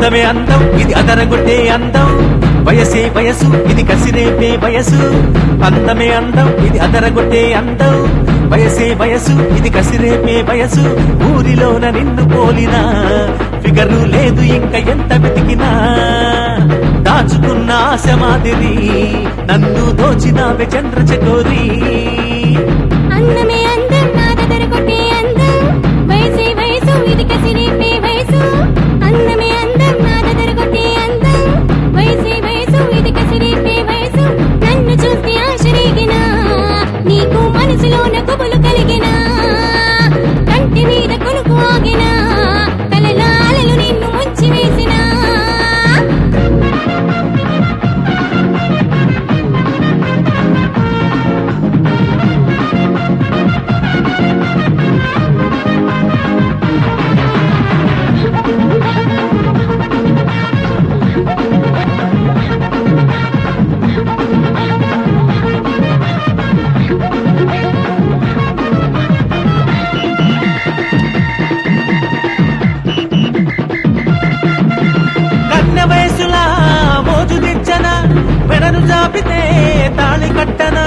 అందమే అందం ఇది అదరగొట్టే అందం, వయసే వయసు ఇది కసిరేపే వయసు. అందమే అందం ఇది అదరగొట్టే అందం, వయసే వయసు ఇది కసిరేపే వయసు. ఊరిలోన నిన్ను పోలినా ఫిగరు లేదు ఇంక ఎంత వెతికినా, దాచుకున్న ఆశ మాదిరి నన్ను దోచినావే చంద్రచకోరి. అందమే అందం నాదదరగొట్టే అందం, వయసే వయసు ఇది కసిరేపే వయసు. అందమే అందం నాదదరగొట్టే అందం, వయసే వయసు ఇది కసిరేపే వయసు. నన్ను చూస్తే ఆశ రేగినా, నీకు మనసులోన గుబులు కలిగినా, కంటి మీద కొనుకు ఆగినా, కలల అలలు నిన్ను ముంచి వేసినా. కన్న వయసులా మోజు దిచ్చన, మెడను జాపితే తాళి కట్టన.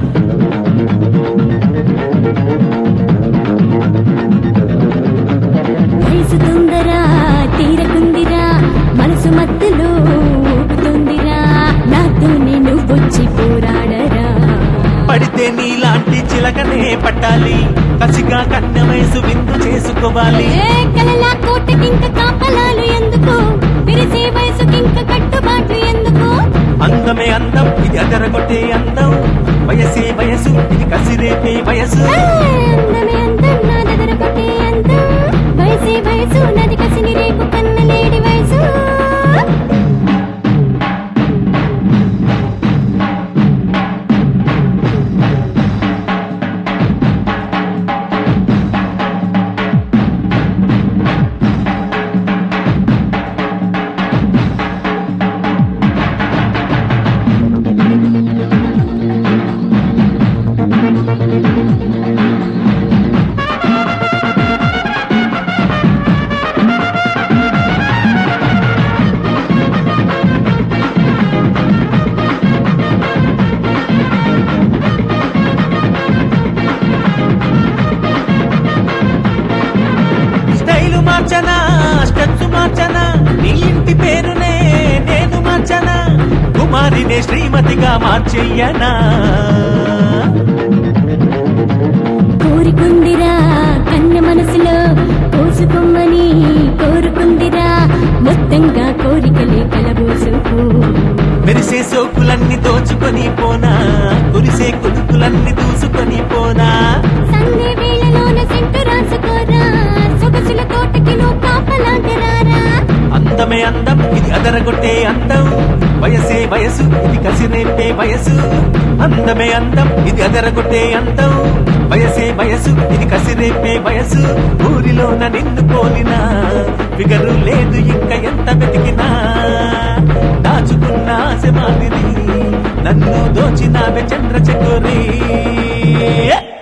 వయసు తొందరా తీరకుందిరా, మనసు మత్తులో ఊగుతుందిరా, నాతోనే నువ్వొచ్చి పోరాడరా. పడితే నీలాంటి చిలకనే పట్టాలి, కసిగా కన్న వయసు విందు చేసుకోవాలి. ఏ కలల కోటకింక కాపలాలు ఎందుకు, విరిసే వయసుకింక కట్టుబాట్లు ఎందుకు. అందమే అందం ఇది అదరగొట్టే అందం, వయసే వయసు ఇది కసిరేపే వయసు. అందమే అందం నాదదరగొట్టే అందం, వయసే వయసు నది కసిని రేపు కన్నలేడి వయసు. స్టైలు మార్చనా, స్టెప్స్ మార్చనా, నీ ఇంటి పేరునే నేను మార్చనా, కుమారినే శ్రీమతిగా మార్చెయ్యనా. కోరికుందిరా కన్న మనసులో కోసుకోమని కోరుకుందిరా, మొత్తంగా కోరికలే కలబోసుకో. మెరిసే సోకులన్నీ దోచుకొని పోనా, కురిసే కుదుకులన్నీ దూసుకొని పోనా. సందే వేళలోన సెంటు రాసుకోరా, సొగసుల తోటకి నువ్వు కాపలాగరారా. అందమే అందం ఇది అదరగొట్టే అందం, వయసే వయసు ఇది కసిరేపే వయసు. అందమే అందం ఇది అదరగొట్టే అందం, వయసే వయసు ఇది కసిరేపే వయసు. ఊరిలోన నిన్ను పోలినా ఫిగరు లేదు ఇంక ఎంత వెతికినా, దాచుకున్న ఆశ మాదిరి నన్ను దోచినావే చంద్రచకోరి.